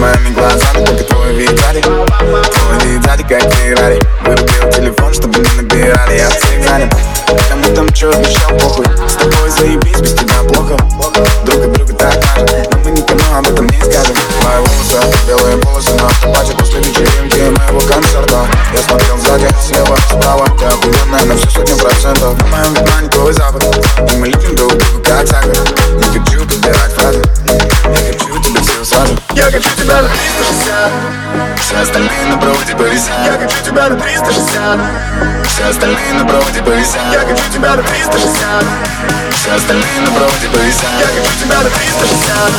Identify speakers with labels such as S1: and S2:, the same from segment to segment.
S1: моими глазами только твой вид сзади. Твой вид сзади, как Феррари. Вырубил телефон, чтобы не набирали. Я всех занят. Кому там чё обещал, похуй. С тобой заебись, без тебя плохо. Друг от друга так надо, но мы никому об этом не скажем. Мои волосы, белые волосы на автопате после вечеринки моего концерта. Я смотрел сзади, слева, справа. Ты охуенная на всю 100%. На моем внимании твой запах, и мы летим друг другу как сахар. Не хочу подбирать фразы, я хочу тебя всего сразу.
S2: Я хочу тебя на 360.
S1: Все остальные на проводе повисят.
S2: Я хочу тебя на 360.
S1: Все остальные на проводе повисят.
S2: Я хочу тебя на 360.
S1: Все остальные на проводе повисят.
S2: Я хочу тебя на 360.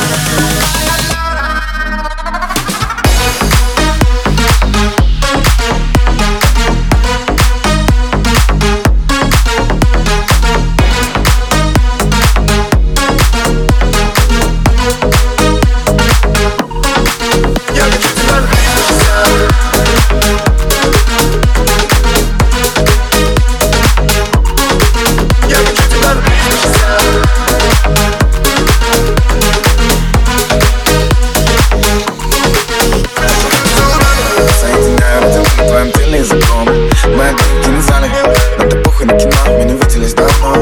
S1: Языком. Мы открыты на зале, но ты похуй на кино, мы не виделись давно.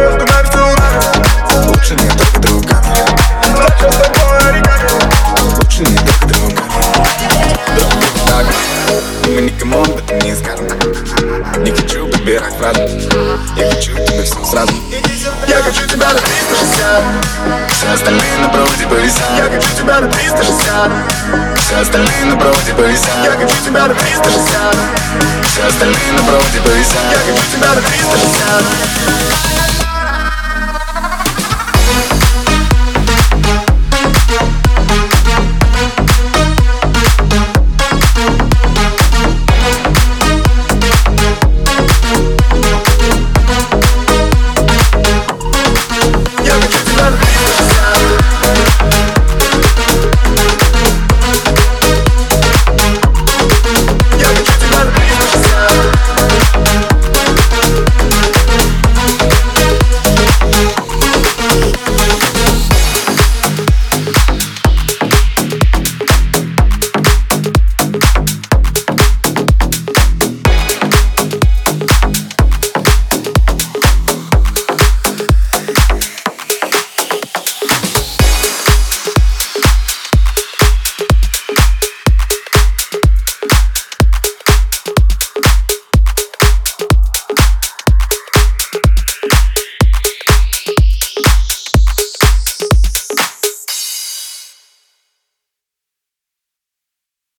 S1: Лучше не только другами. Лучше не только другами. Так, мы никому об этом не скажем. Не хочу подбирать фразы, я хочу тебя всем сразу.
S2: Я хочу тебя на 360.
S1: Все остальные на проводе повисят.
S2: Я хочу тебя на 360.
S1: Все остальные на проводе повисят.
S2: Я хочу тебя на 360.
S1: Все остальные на проводе повисят.
S2: Я хочу тебя на 360.